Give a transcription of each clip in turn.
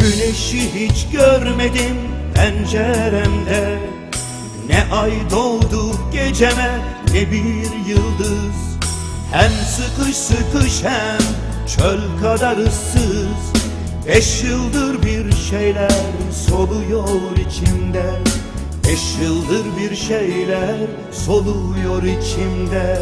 Güneşi hiç görmedim penceremde, ne ay doğdu geceme ne bir yıldız. Hem sıkış sıkış hem çöl kadar ıssız. 5 yıldır bir şeyler soluyor içimde. 5 yıldır bir şeyler soluyor içimde.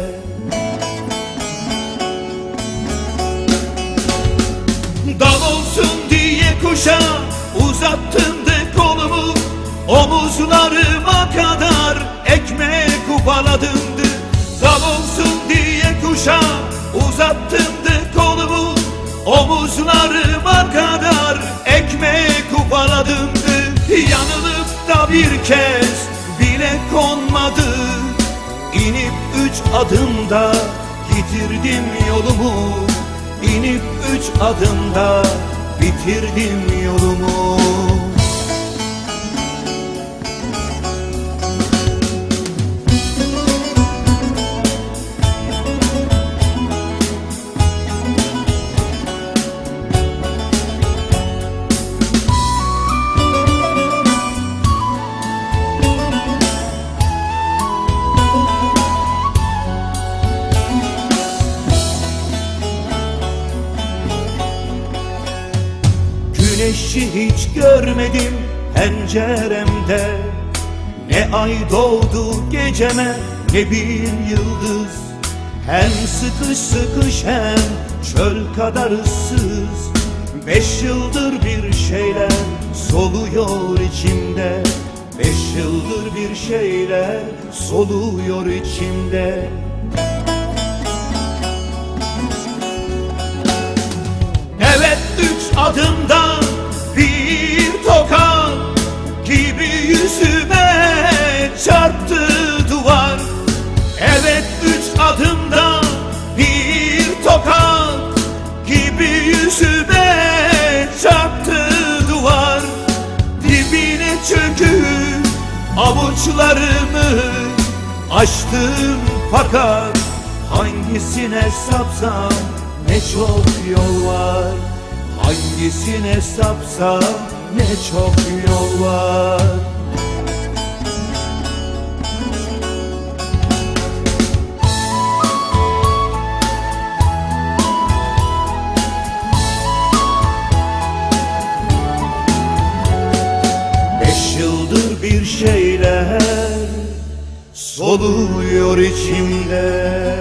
Dal olsun diye kuşa uzattım da kolumu, omuzlarıma kadar ekmek ufaladım. Dal olsun diye kuşa uzattım da kolumu, omuzlarıma kadar ekmek ufaladım. Yanılıp da bir kez bile konmadı. İnip 3 adımda yitirdim yolumu. İnip 3 adımda bitirdim yolumu. Güneşi hiç görmedim penceremde, ne ay doğdu geceme ne bir yıldız. Hem sıkış sıkış hem çöl kadar ıssız. 5 yıldır bir şeyler soluyor içimde. 5 yıldır bir şeyler soluyor içimde. Evet 3 adımda bir tokat gibi yüzüme çarptı duvar. Evet 3 adımda bir tokat gibi yüzüme çarptı duvar. Dibine çöküp avuçlarımı açtım, fakat hangisine sapsam ne çok yol var. Hangisine sapsam ne çok yol var. Beş yıldır bir şeyler soluyor içimde.